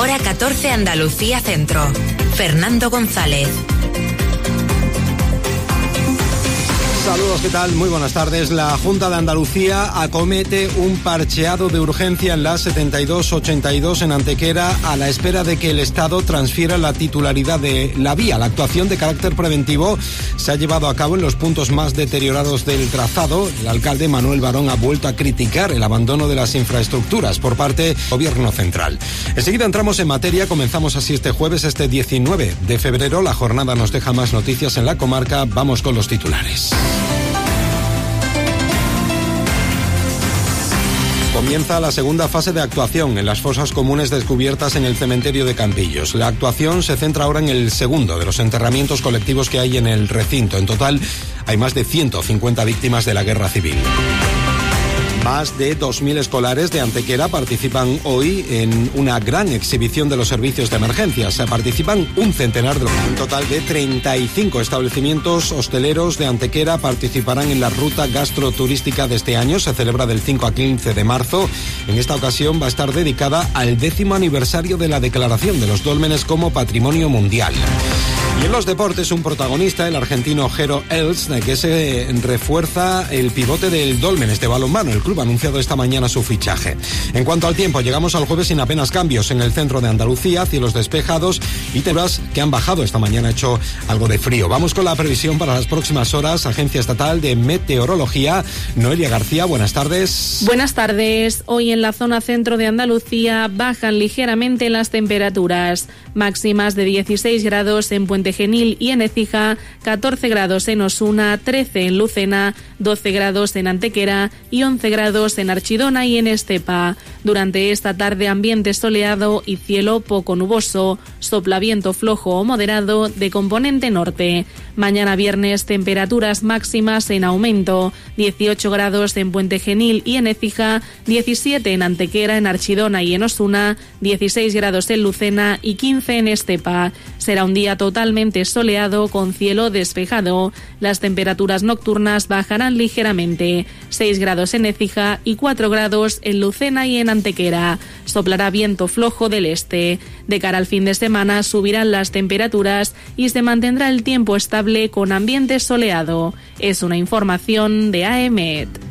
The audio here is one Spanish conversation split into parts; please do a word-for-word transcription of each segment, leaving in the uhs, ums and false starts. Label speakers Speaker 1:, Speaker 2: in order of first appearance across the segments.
Speaker 1: Hora catorce Andalucía Centro. Fernando González.
Speaker 2: Saludos, ¿qué tal? Muy buenas tardes. La Junta de Andalucía acomete un parcheado de urgencia en la setenta y dos ochenta y dos en Antequera a la espera de que el Estado transfiera la titularidad de la vía. La actuación de carácter preventivo se ha llevado a cabo en los puntos más deteriorados del trazado. El alcalde Manuel Barón ha vuelto a criticar el abandono de las infraestructuras por parte del Gobierno central. Enseguida entramos en materia. Comenzamos así este jueves, este diecinueve de febrero. La jornada nos deja más noticias en la comarca. Vamos con los titulares. Comienza la segunda fase de actuación en las fosas comunes descubiertas en el cementerio de Campillos. La actuación se centra ahora en el segundo de los enterramientos colectivos que hay en el recinto. En total hay más de ciento cincuenta víctimas de la guerra civil. Más de dos mil escolares de Antequera participan hoy en una gran exhibición de los servicios de emergencia. Se participan un centenar de... Un total de treinta y cinco establecimientos hosteleros de Antequera participarán en la ruta gastroturística de este año. Se celebra del cinco al quince de marzo. En esta ocasión va a estar dedicada al décimo aniversario de la declaración de los dólmenes como Patrimonio Mundial. Y en los deportes, un protagonista, el argentino Jero Els, que se refuerza el pivote del Dólmenes de balonmano. El club ha anunciado esta mañana su fichaje. En cuanto al tiempo, llegamos al jueves sin apenas cambios en el centro de Andalucía, cielos despejados y temperaturas que han bajado esta mañana, ha hecho algo de frío. Vamos con la previsión para las próximas horas. Agencia Estatal de Meteorología, Noelia García, buenas tardes.
Speaker 3: Buenas tardes. Hoy en la zona centro de Andalucía bajan ligeramente las temperaturas, máximas de dieciséis grados en Puente Genil y en Écija, catorce grados en Osuna, trece en Lucena, doce grados en Antequera y once grados en Archidona y en Estepa. Durante esta tarde ambiente soleado y cielo poco nuboso, sopla viento flojo o moderado de componente norte. Mañana viernes temperaturas máximas en aumento, dieciocho grados en Puente Genil y en Écija, diecisiete en Antequera, en Archidona y en Osuna, dieciséis grados en Lucena y quince en Estepa. Será un día totalmente soleado con cielo despejado. Las temperaturas nocturnas bajarán ligeramente, seis grados en Écija y cuatro grados en Lucena y en Antequera. Soplará viento flojo del este. De cara al fin de semana subirán las temperaturas y se mantendrá el tiempo estable con ambiente soleado. Es una información de A E M E T.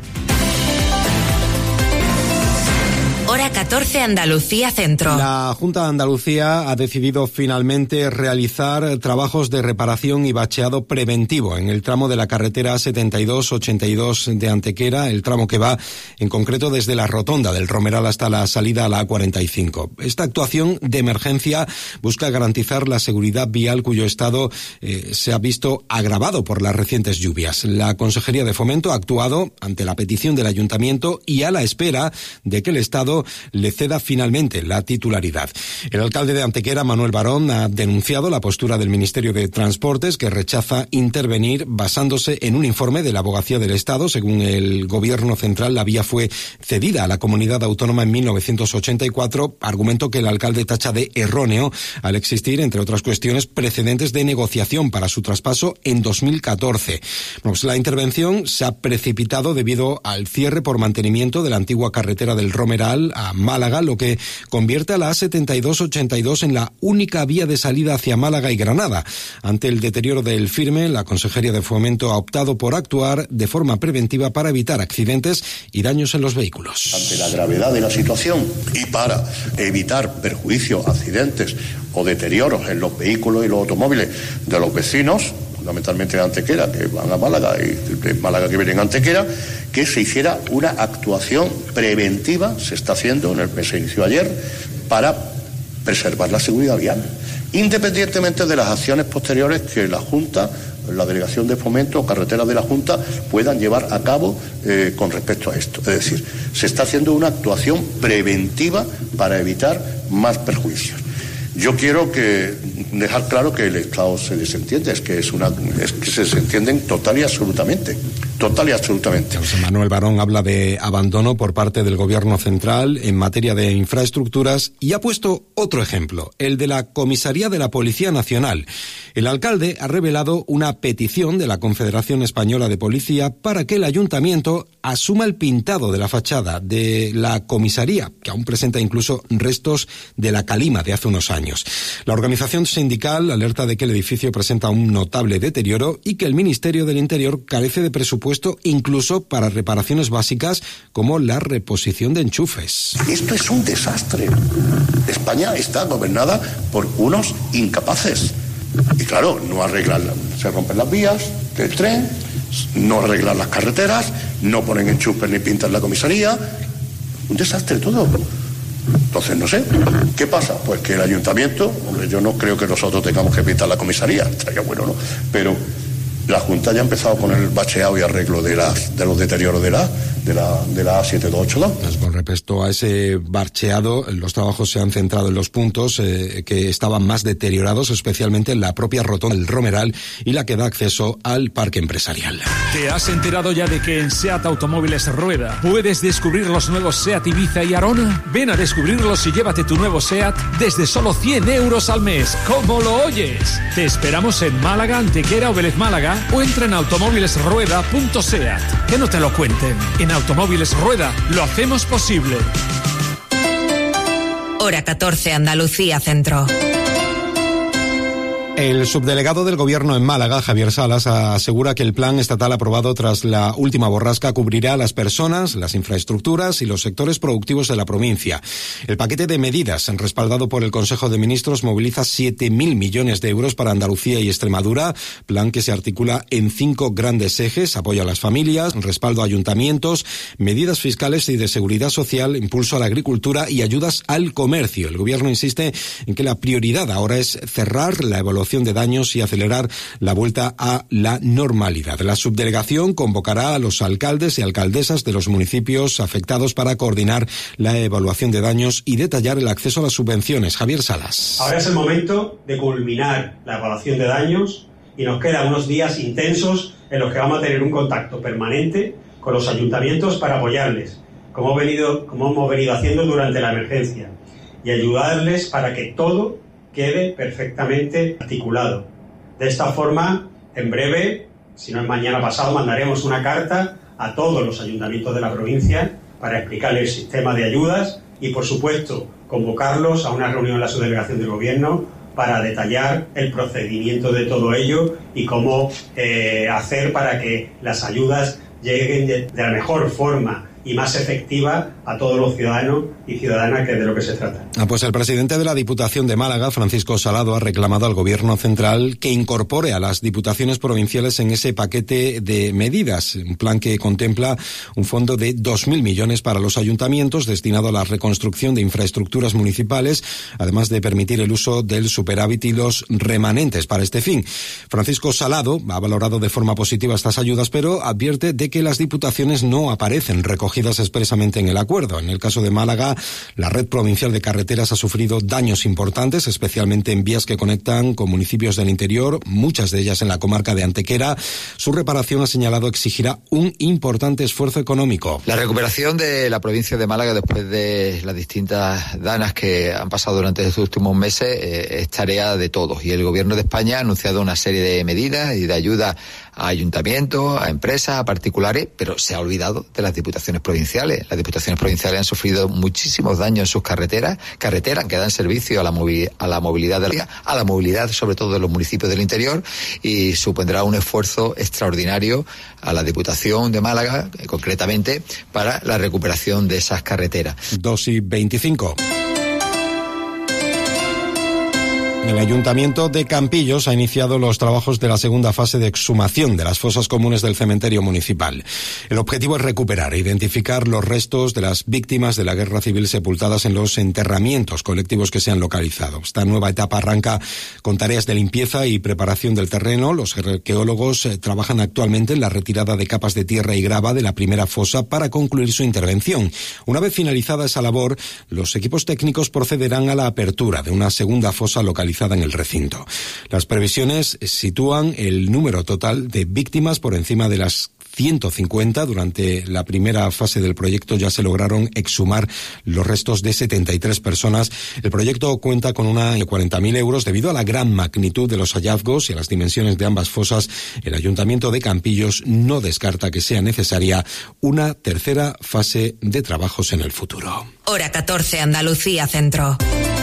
Speaker 1: Hora catorce Andalucía Centro.
Speaker 2: La Junta de Andalucía ha decidido finalmente realizar trabajos de reparación y bacheado preventivo en el tramo de la carretera setenta y dos ochenta y dos de Antequera, el tramo que va en concreto desde la rotonda del Romeral hasta la salida a la A cuarenta y cinco. Esta actuación de emergencia busca garantizar la seguridad vial cuyo estado eh, se ha visto agravado por las recientes lluvias. La Consejería de Fomento ha actuado ante la petición del Ayuntamiento y a la espera de que el Estado le ceda finalmente la titularidad. El alcalde de Antequera, Manuel Barón, ha denunciado la postura del Ministerio de Transportes, que rechaza intervenir basándose en un informe de la Abogacía del Estado. Según el Gobierno central, la vía fue cedida a la comunidad autónoma en mil novecientos ochenta y cuatro, argumento que el alcalde tacha de erróneo al existir, entre otras cuestiones, precedentes de negociación para su traspaso en dos mil catorce. Pues la intervención se ha precipitado debido al cierre por mantenimiento de la antigua carretera del Romeral a Málaga, lo que convierte a la A setenta y dos ochenta y dos en la única vía de salida hacia Málaga y Granada. Ante el deterioro del firme, la Consejería de Fomento ha optado por actuar de forma preventiva para evitar accidentes y daños en los vehículos.
Speaker 4: Ante la gravedad de la situación y para evitar perjuicios, accidentes o deterioros en los vehículos y los automóviles de los vecinos, fundamentalmente de Antequera, que van a Málaga, y de Málaga que vienen a Antequera, que se hiciera una actuación preventiva, se está haciendo, en el, se inició ayer, para preservar la seguridad vial, independientemente de las acciones posteriores que la Junta, la Delegación de Fomento o Carreteras de la Junta puedan llevar a cabo eh, con respecto a esto. Es decir, se está haciendo una actuación preventiva para evitar más perjuicios. Yo quiero que dejar claro que el Estado se desentiende, es que es una, es que se desentienden total y absolutamente, total y absolutamente.
Speaker 2: José Manuel Barón habla de abandono por parte del Gobierno central en materia de infraestructuras y ha puesto otro ejemplo, el de la comisaría de la Policía Nacional. El alcalde ha revelado una petición de la Confederación Española de Policía para que el ayuntamiento asuma el pintado de la fachada de la comisaría, que aún presenta incluso restos de la calima de hace unos años. La organización sindical alerta de que el edificio presenta un notable deterioro y que el Ministerio del Interior carece de presupuesto incluso para reparaciones básicas como la reposición de enchufes.
Speaker 4: Esto es un desastre. España está gobernada por unos incapaces. Y claro, no arreglan, se rompen las vías del tren, no arreglan las carreteras, no ponen enchufes ni pintan la comisaría. Un desastre todo. Entonces, no sé, ¿qué pasa? Pues que el ayuntamiento, hombre, yo no creo que nosotros tengamos que pintar la comisaría, estaría bueno, ¿no? Pero la Junta ya ha empezado con el bacheado y arreglo de, las, de los deterioros de la, de la, de la A siete dos ocho dos.
Speaker 2: Pues con respecto a ese bacheado, los trabajos se han centrado en los puntos eh, que estaban más deteriorados, especialmente en la propia rotonda del Romeral y la que da acceso al parque empresarial.
Speaker 5: ¿Te has enterado ya de que en SEAT Automóviles Rueda puedes descubrir los nuevos SEAT Ibiza y Arona? Ven a descubrirlos y llévate tu nuevo SEAT desde solo cien euros al mes. ¿Cómo lo oyes? Te esperamos en Málaga, Antequera o Vélez Málaga o entra en automóviles rueda punto seat. Que no te lo cuenten. En Automóviles Rueda lo hacemos posible.
Speaker 1: Hora catorce, Andalucía Centro.
Speaker 2: El subdelegado del Gobierno en Málaga, Javier Salas, asegura que el plan estatal aprobado tras la última borrasca cubrirá a las personas, las infraestructuras y los sectores productivos de la provincia. El paquete de medidas respaldado por el Consejo de Ministros moviliza siete mil millones de euros para Andalucía y Extremadura, plan que se articula en cinco grandes ejes: apoyo a las familias, respaldo a ayuntamientos, medidas fiscales y de seguridad social, impulso a la agricultura y ayudas al comercio. El Gobierno insiste en que la prioridad ahora es cerrar la evaluación de daños y acelerar la vuelta a la normalidad. La subdelegación convocará a los alcaldes y alcaldesas de los municipios afectados para coordinar la evaluación de daños y detallar el acceso a las subvenciones. Javier Salas.
Speaker 6: Ahora es el momento de culminar la evaluación de daños y nos quedan unos días intensos en los que vamos a tener un contacto permanente con los ayuntamientos para apoyarles, como, venido, como hemos venido haciendo durante la emergencia, y ayudarles para que todo quede perfectamente articulado. De esta forma, en breve, si no es mañana pasado, mandaremos una carta a todos los ayuntamientos de la provincia para explicarles el sistema de ayudas y, por supuesto, convocarlos a una reunión en la subdelegación del Gobierno para detallar el procedimiento de todo ello y cómo eh, hacer para que las ayudas lleguen de, de la mejor forma y más efectiva a todos los ciudadanos y ciudadanas, que es de lo que se trata.
Speaker 2: Ah, pues el presidente de la Diputación de Málaga, Francisco Salado, ha reclamado al Gobierno central que incorpore a las diputaciones provinciales en ese paquete de medidas, un plan que contempla un fondo de dos mil millones para los ayuntamientos destinado a la reconstrucción de infraestructuras municipales, además de permitir el uso del superávit y los remanentes para este fin. Francisco Salado ha valorado de forma positiva estas ayudas, pero advierte de que las diputaciones no aparecen recogidas expresamente en el acuerdo. En el caso de Málaga, la red provincial de carreteras ha sufrido daños importantes, especialmente en vías que conectan con municipios del interior, muchas de ellas en la comarca de Antequera. Su reparación, ha señalado, exigirá un importante esfuerzo económico.
Speaker 7: La recuperación de la provincia de Málaga después de las distintas danas que han pasado durante estos últimos meses eh, es tarea de todos, y el Gobierno de España ha anunciado una serie de medidas y de ayuda a ayuntamientos, a empresas, a particulares, pero se ha olvidado de las diputaciones provinciales. Las diputaciones provinciales han sufrido muchísimos daños en sus carreteras, carreteras que dan servicio a la, movi- a la movilidad de la, a la movilidad sobre todo de los municipios del interior, y supondrá un esfuerzo extraordinario a la Diputación de Málaga, eh, concretamente, para la recuperación de esas carreteras.
Speaker 2: dos y veinticinco. El Ayuntamiento de Campillos ha iniciado los trabajos de la segunda fase de exhumación de las fosas comunes del cementerio municipal. El objetivo es recuperar e identificar los restos de las víctimas de la guerra civil sepultadas en los enterramientos colectivos que se han localizado. Esta nueva etapa arranca con tareas de limpieza y preparación del terreno. Los arqueólogos eh, trabajan actualmente en la retirada de capas de tierra y grava de la primera fosa para concluir su intervención. Una vez finalizada esa labor, los equipos técnicos procederán a la apertura de una segunda fosa localizada en el recinto. Las previsiones sitúan el número total de víctimas por encima de las ciento cincuenta. Durante la primera fase del proyecto ya se lograron exhumar los restos de setenta y tres personas. El proyecto cuenta con una de cuarenta mil euros. Debido a la gran magnitud de los hallazgos y a las dimensiones de ambas fosas, el Ayuntamiento de Campillos no descarta que sea necesaria una tercera fase de trabajos en el futuro.
Speaker 1: Hora catorce, Andalucía Centro.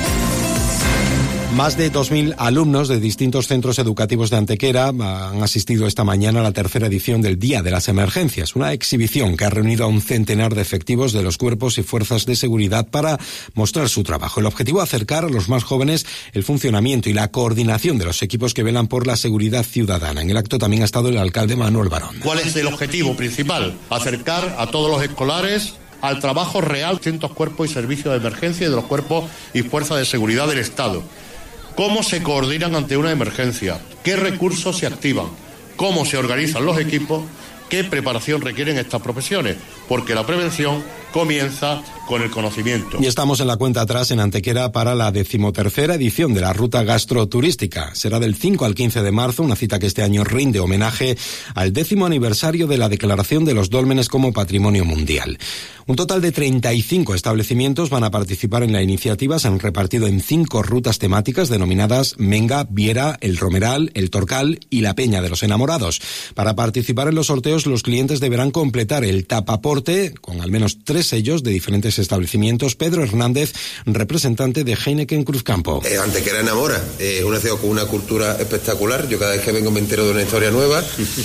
Speaker 2: Más de dos mil alumnos de distintos centros educativos de Antequera han asistido esta mañana a la tercera edición del Día de las Emergencias, una exhibición que ha reunido a un centenar de efectivos de los cuerpos y fuerzas de seguridad para mostrar su trabajo. El objetivo es acercar a los más jóvenes el funcionamiento y la coordinación de los equipos que velan por la seguridad ciudadana. En el acto también ha estado el alcalde Manuel Barón.
Speaker 4: ¿Cuál es el objetivo principal? Acercar a todos los escolares al trabajo real de distintos cuerpos y servicios de emergencia y de los cuerpos y fuerzas de seguridad del Estado. ¿Cómo se coordinan ante una emergencia? ¿Qué recursos se activan? ¿Cómo se organizan los equipos? ¿Qué preparación requieren estas profesiones? Porque la prevención comienza con el conocimiento.
Speaker 2: Y estamos en la cuenta atrás en Antequera para la decimotercera edición de la ruta gastroturística. Será del cinco al quince de marzo, una cita que este año rinde homenaje al décimo aniversario de la declaración de los dólmenes como Patrimonio Mundial. Un total de treinta y cinco establecimientos van a participar en la iniciativa. Se han repartido en cinco rutas temáticas denominadas Menga, Viera, El Romeral, El Torcal y La Peña de los Enamorados. Para participar en los sorteos, los clientes deberán completar el tapaporte con al menos tres sellos de diferentes establecimientos. Pedro Hernández, representante de Heineken Cruzcampo.
Speaker 8: Eh, Antequera enamora, es eh, una ciudad con una cultura espectacular. Yo cada vez que vengo me entero de una historia nueva,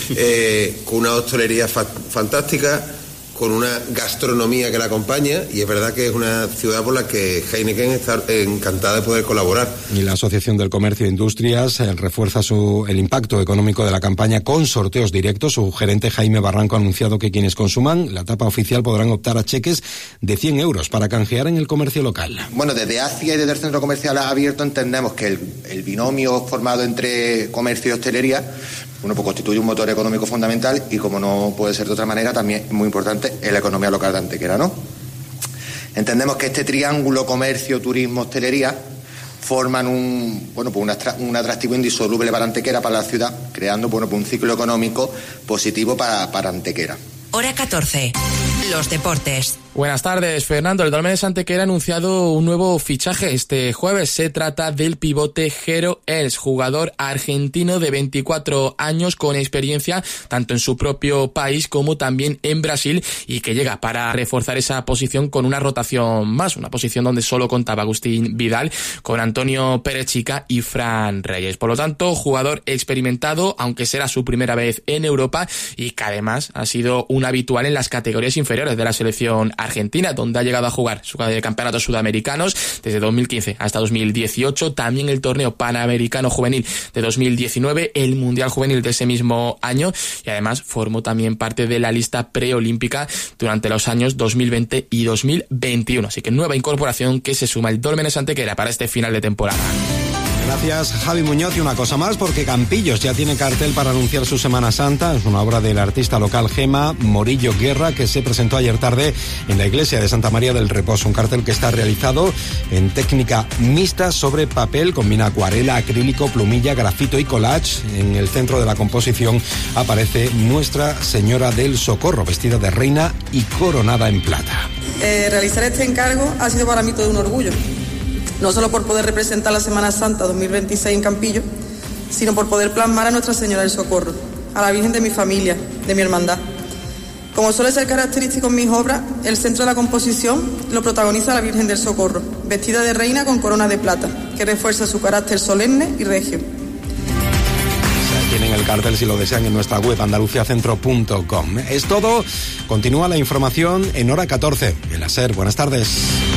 Speaker 8: eh, con una hostelería fa- fantástica, con una gastronomía que la acompaña, y es verdad que es una ciudad por la que Heineken está encantada de poder colaborar.
Speaker 2: Y la Asociación del Comercio e Industrias eh, refuerza su, el impacto económico de la campaña con sorteos directos. Su gerente Jaime Barranco ha anunciado que quienes consuman la tapa oficial podrán optar a cheques de cien euros para canjear en el comercio local.
Speaker 9: Bueno, desde ACIA y desde el Centro Comercial Abierto entendemos que el, el binomio formado entre comercio y hostelería, bueno, pues constituye un motor económico fundamental y, como no puede ser de otra manera, también es muy importante en la economía local de Antequera, ¿no? Entendemos que este triángulo comercio, turismo, hostelería forman un, bueno, pues un, astra, un atractivo indisoluble para Antequera, para la ciudad, creando, bueno, pues un ciclo económico positivo para, para Antequera.
Speaker 1: Hora catorce. Los deportes.
Speaker 10: Buenas tardes, Fernando. El Dólmenes Antequera ha anunciado un nuevo fichaje este jueves. Se trata del pivote Jero Els, jugador argentino de veinticuatro años con experiencia tanto en su propio país como también en Brasil, y que llega para reforzar esa posición con una rotación más, una posición donde solo contaba Agustín Vidal, con Antonio Perechica y Fran Reyes. Por lo tanto, jugador experimentado, aunque será su primera vez en Europa, y que además ha sido un habitual en las categorías inferiores de la selección argentina, donde ha llegado a jugar sus campeonatos sudamericanos desde dos mil quince hasta dos mil dieciocho, también el torneo panamericano juvenil de dos mil diecinueve, el mundial juvenil de ese mismo año, y además formó también parte de la lista preolímpica durante los años dos mil veinte y dos mil veintiuno. Así que nueva incorporación que se suma el Dólmenes Antequera para este final de temporada.
Speaker 2: Gracias, Javi Muñoz. Y una cosa más, porque Campillos ya tiene cartel para anunciar su Semana Santa. Es una obra del artista local Gema Morillo Guerra, que se presentó ayer tarde en la iglesia de Santa María del Reposo. Un cartel que está realizado en técnica mixta sobre papel, combina acuarela, acrílico, plumilla, grafito y collage. En el centro de la composición aparece Nuestra Señora del Socorro, vestida de reina y coronada en plata.
Speaker 11: Eh, realizar este encargo ha sido para mí todo un orgullo. No solo por poder representar la Semana Santa dos mil veintiséis en Campillo, sino por poder plasmar a Nuestra Señora del Socorro, a la Virgen de mi familia, de mi hermandad. Como suele ser característico en mis obras, el centro de la composición lo protagoniza la Virgen del Socorro, vestida de reina con corona de plata, que refuerza su carácter solemne y regio.
Speaker 2: Tienen el cartel, si lo desean, en nuestra web andaluciacentro punto com. Es todo. Continúa la información en hora catorce. En la SER. Buenas tardes.